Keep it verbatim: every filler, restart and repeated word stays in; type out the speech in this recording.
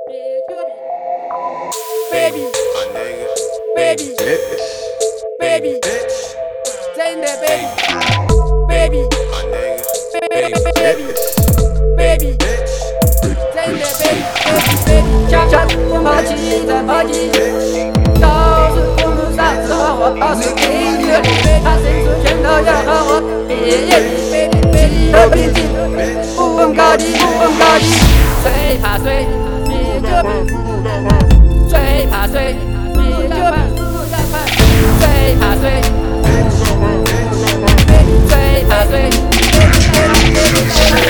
Baby, baby, baby,真的 baby, baby, baby, baby, 真的 baby, baby, 家家户户骑着摩的，都是公路上的我，都是音乐，他伸出拳头要和我比，和平静，不问高低，不问高低，谁怕谁？比这比，谁怕谁？比这比，谁怕谁？谁怕谁？